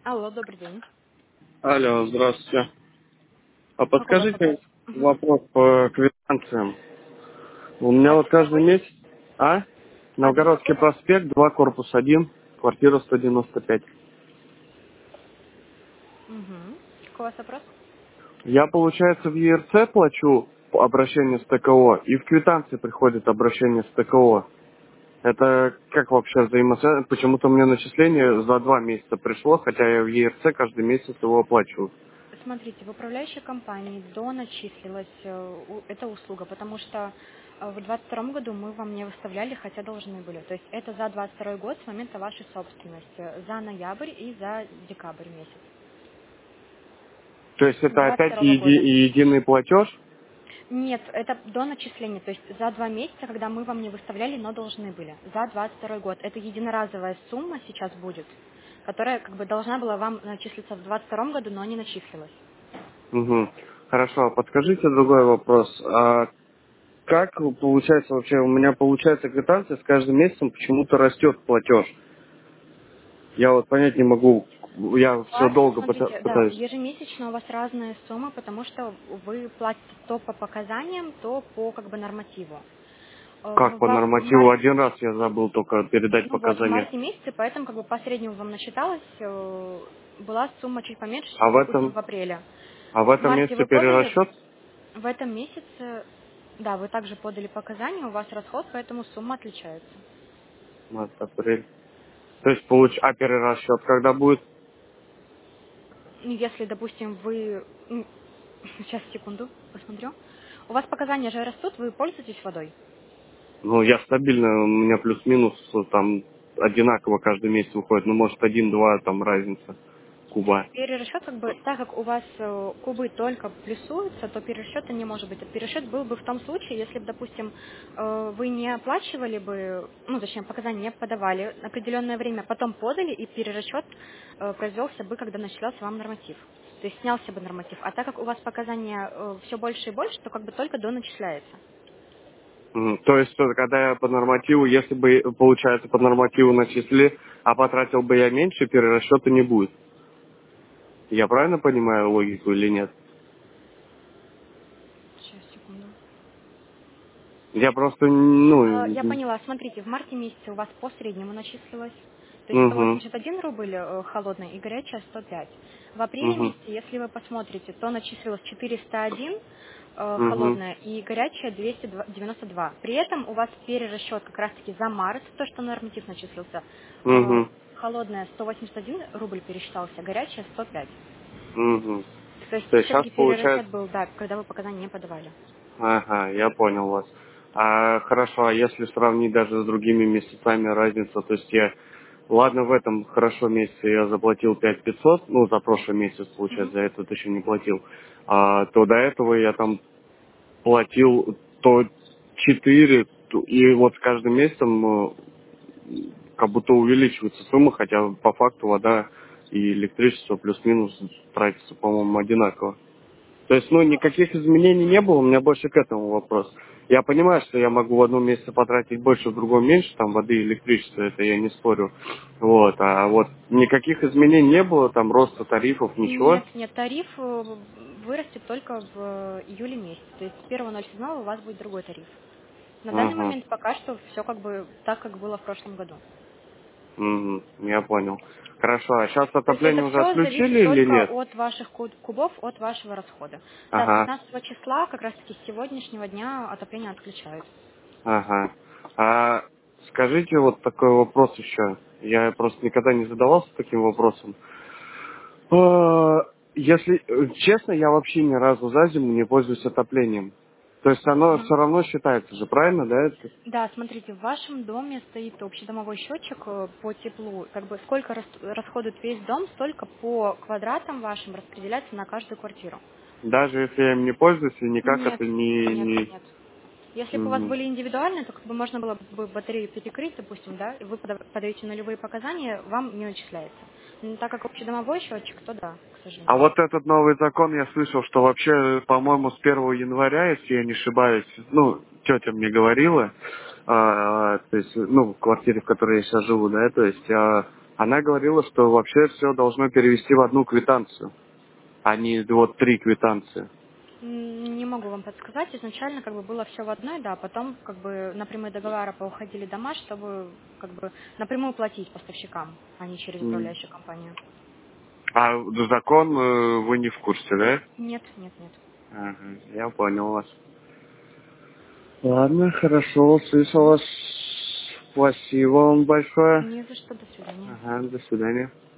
Алло, добрый день. Алло, здравствуйте. А Какой у вас вопрос? подскажите Мгм. вопрос по квитанциям. У меня вот Адрес каждый какой? месяц... Адрес Новгородский какой? проспект, 2, корпус 1, квартира 195. Угу. Какой у вас вопрос? Я, получается, в ЕРЦ плачу обращение с ТКО, и в квитанции приходит обращение с ТКО. Это как вообще взаимосвязано? Почему-то мне начисление за 2 месяца пришло, хотя я в ЕРЦ каждый месяц его оплачиваю. Смотрите, в управляющей компании доначислилась эта услуга, потому что в 2022 году мы вам не выставляли, хотя должны были. То есть это за 2022 год с момента вашей собственности, за ноябрь и за декабрь месяц То есть это опять 2022 года. единый платеж? Нет, это до начисления, то есть за 2 месяца, когда мы вам не выставляли, но должны были, за 22 год. Это единоразовая сумма сейчас будет, которая как бы должна была вам начислиться в 22 году, но не начислилась. Угу. Хорошо, а подскажите другой вопрос. Как получается вообще, у меня получается квитанция, с каждым месяцем почему-то растет платеж. Я вот понять не могу, я У все вас, долго смотрите, да, пытаюсь. ежемесячно у вас разные суммы, потому что вы платите то по показаниям, то по как бы нормативу. Как по В нормативу? марте, Один раз я забыл только передать ну вот, в показания. марте месяце, поэтому как бы по среднему вам насчиталось, была сумма чуть поменьше, А чем, в допустим, этом, в апреле. а в В этом марте месяце вы подали. перерасчет? В этом месяце, да, вы также подали показания, у вас расход, поэтому сумма отличается. Март, апрель. То есть перерасчет когда будет? Ну, если, допустим, вы... Сейчас, секунду, посмотрю. У вас показания же растут, вы пользуетесь водой? Ну, я стабильно, у меня плюс-минус там одинаково каждый месяц выходит. Ну, может, один-два там разница куба. Перерасчет, как бы, так как у вас кубы только плюсуются, то перерасчета не может быть. Перерасчет был бы в том случае, если бы, допустим, вы не оплачивали бы, ну, точнее, показания не подавали определенное время, потом подали, и перерасчет произвелся бы, когда начался вам норматив. То есть снялся бы норматив. А так как у вас показания все больше и больше, то как бы только доначисляется. То есть, когда я по нормативу, если бы, получается, по нормативу начислили, а потратил бы я меньше, перерасчета не будет. Я правильно понимаю логику или нет? Сейчас, секунду. Я просто, Я ну, поняла. Смотрите, в марте месяце у вас по среднему начислилось. То есть угу, 181 рубль холодная и горячая 105. В апреле угу, месяце, если вы посмотрите, то начислилось 401 угу, холодная и горячая 292. При этом у вас перерасчет как раз-таки за март, то, что норматив начислился, угу, холодная 181 рубль пересчитался, горячая 105. угу. То есть То есть сейчас все-таки перерасчет получается, был, да, когда вы показания не подавали. ага, я понял вас. Хорошо, а если сравнить даже с другими месяцами разница, то есть ладно, в этом хорошо месяце я заплатил 5500, ну, за прошлый месяц, Мгм. получается, за этот еще не платил, то до этого я там платил то 4 и вот с каждым месяцем как будто увеличивается сумма, хотя по факту вода и электричество плюс-минус тратится, по-моему, одинаково. То есть, ну, никаких изменений не было, у меня больше к этому вопрос. Я понимаю, что я могу в одном месяце потратить больше, в другом меньше, там, воды и электричества, это я не спорю. Вот, а вот никаких изменений не было, там, роста тарифов, ничего. Нет, нет, тариф вырастет только в июле месяце. То есть с 1.07 у вас будет другой тариф. На данный Ага, момент пока что все как бы так, как было в прошлом году. я понял. Хорошо, а сейчас То есть это отопление уже все зависит отключили или только нет? от ваших кубов, от вашего расхода. Да, с Ага. 15 числа, как раз таки с сегодняшнего дня отопление отключают. Ага. А скажите вот такой вопрос еще. Я просто никогда не задавался таким вопросом. Если честно, я вообще ни разу за зиму не пользуюсь отоплением. То есть оно Мгм. все равно считается же, правильно, да? Да, смотрите, в вашем доме стоит общедомовой счетчик по теплу. Как бы сколько расходует весь дом, столько по квадратам вашим распределяется на каждую квартиру. Даже если я им не пользуюсь, и никак Нет, это не... нет, не... нет. Если бы у вас Мгм. были индивидуальные, то как бы можно было бы батарею перекрыть, допустим, да, и вы подаете нулевые показания, вам не начисляется. Но так как общедомовой счетчик, то да, к А сожалению. вот этот новый закон, я слышал, что вообще, по-моему, с 1 января, если я не ошибаюсь, ну, тетя мне говорила, то есть, ну, в квартире, в которой я сейчас живу, да, то есть, Она говорила, что вообще все должно перевести в одну квитанцию, а не вот 3 квитанции. Не могу вам подсказать. Изначально как бы было все в одной, да, потом как бы на прямые договора поуходили дома, чтобы как бы напрямую платить поставщикам, а не через управляющую компанию. А закон вы не в курсе, да? Нет, нет, нет. Ага, я понял вас. Ладно, хорошо, услышал вас. Спасибо вам большое. Не за что, до свидания. Ага, до свидания.